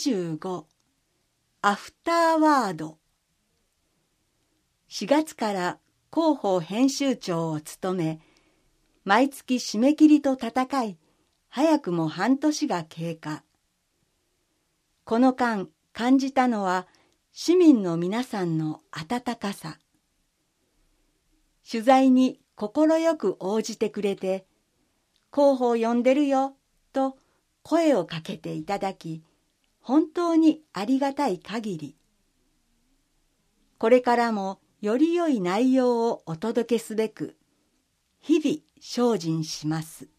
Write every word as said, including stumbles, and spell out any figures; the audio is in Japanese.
じゅうごアフターワード。しがつから広報編集長を務め、毎月締め切りと戦い、早くも半年が経過。この間感じたのは市民の皆さんの温かさ。取材に快く応じてくれて、広報呼んでるよと声をかけていただき、本当にありがたい限り。これからもより良い内容をお届けすべく、日々精進します。